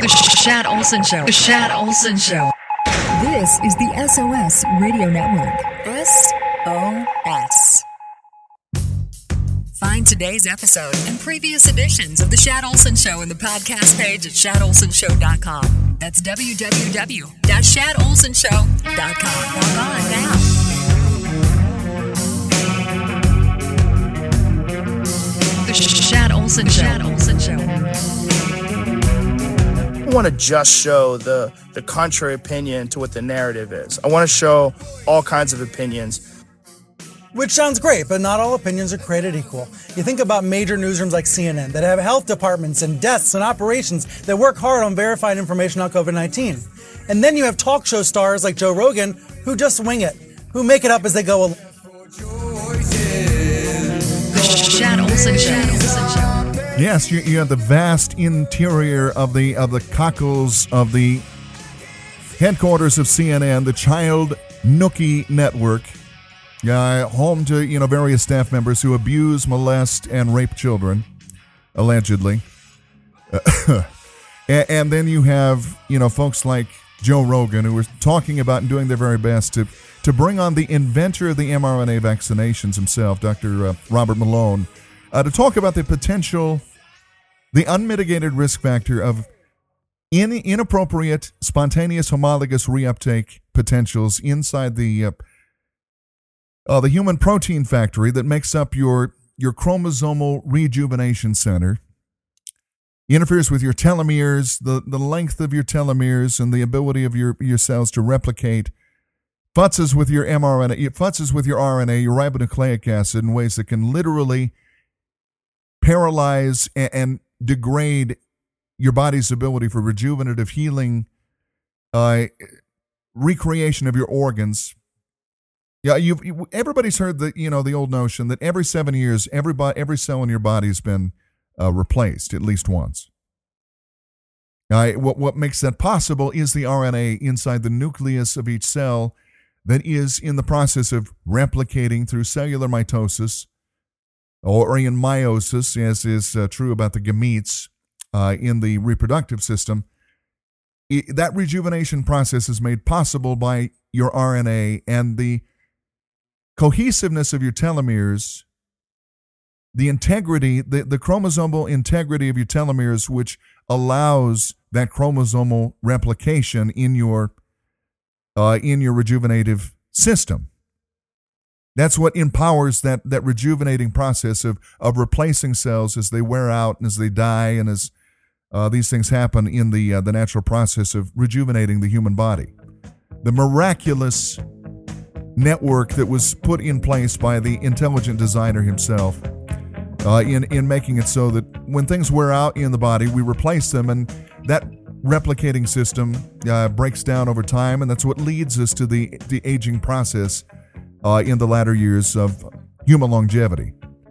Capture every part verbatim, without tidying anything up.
The Shad Olson Show. The Shad Olson Show. This is the S O S Radio Network. S O S. Find today's episode and previous editions of The Shad Olson Show in the podcast page at shad olson show dot com. That's w w w dot shad olson show dot com. Log on now. The Shad Olson Show. Shad Olson Show. I want to just show the, the contrary opinion to what the narrative is. I want to show all kinds of opinions. Which sounds great, but not all opinions are created equal. You think about major newsrooms like C N N that have health departments and desks and operations that work hard on verifying information on covid nineteen. And then you have talk show stars like Joe Rogan who just wing it, who make it up as they go along. Shad Olson Show. Yes, you, you have the vast interior of the of the cockles of the headquarters of C N N, the Child Nookie Network. Uh, home to, you know, various staff members who abuse, molest, and rape children, allegedly. Uh, and, and then you have, you know, folks like Joe Rogan who are talking about and doing their very best to, to bring on the inventor of the mRNA vaccinations himself, Doctor Uh, Robert Malone, uh, to talk about the potential, the unmitigated risk factor of in, inappropriate, spontaneous, homologous reuptake potentials inside the uh, Uh, the human protein factory that makes up your, your chromosomal rejuvenation center, interferes with your telomeres, the, the length of your telomeres and the ability of your, your cells to replicate, futzes with your mRNA, it futzes with your R N A, your ribonucleic acid in ways that can literally paralyze and, and degrade your body's ability for rejuvenative healing, uh, recreation of your organs. Yeah, you've everybody's heard the you know the old notion that every seven years, every every cell in your body has been uh, replaced at least once. Uh, what what makes that possible is the R N A inside the nucleus of each cell that is in the process of replicating through cellular mitosis, or in meiosis, as is uh, true about the gametes uh, in the reproductive system. It, that rejuvenation process is made possible by your R N A and the cohesiveness of your telomeres, the integrity, the, the chromosomal integrity of your telomeres, which allows that chromosomal replication in your uh, in your rejuvenative system. That's what empowers that that rejuvenating process of of replacing cells as they wear out and as they die and as uh, these things happen in the uh, the natural process of rejuvenating the human body. The miraculous network that was put in place by the intelligent designer himself uh, in, in making it so that when things wear out in the body, we replace them, and that replicating system uh, breaks down over time, and that's what leads us to the, the aging process uh, in the latter years of human longevity.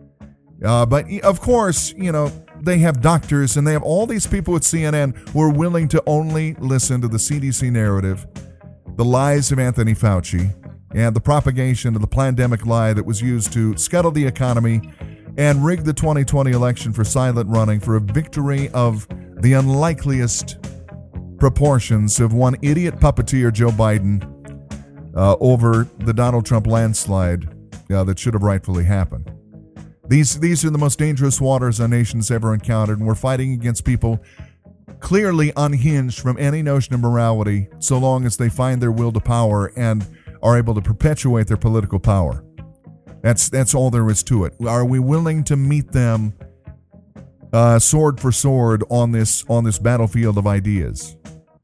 Uh, but, of course, you know, they have doctors and they have all these people at C N N who are willing to only listen to the C D C narrative, the lies of Anthony Fauci, and the propagation of the pandemic lie that was used to scuttle the economy and rig the twenty twenty election for silent running for a victory of the unlikeliest proportions of one idiot puppeteer, Joe Biden, uh, over the Donald Trump landslide uh, that should have rightfully happened. These, these are the most dangerous waters our nation's ever encountered, and we're fighting against people clearly unhinged from any notion of morality so long as they find their will to power and are able to perpetuate their political power. That's that's all there is to it. Are we willing to meet them uh, sword for sword on this on this battlefield of ideas?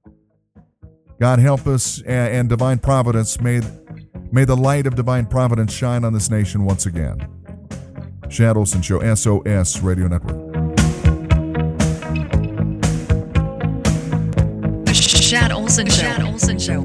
God help us, and, and divine providence, may, may the light of divine providence shine on this nation once again. Shad Olson Show, S O S Radio Network. The Shad Olson Show. Shad Olson Show.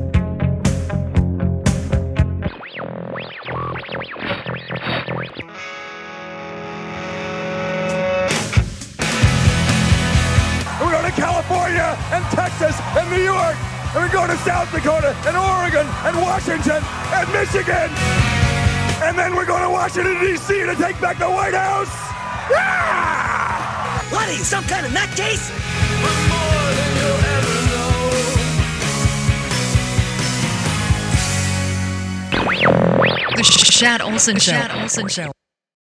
We're going to California and Texas and New York, and we're going to South Dakota and Oregon and Washington and Michigan, and then we're going to Washington, D C to take back the White House. Yeah! What are you, some kind of nutcase? We're more than The Shad Olson Show. Shad Olson Show.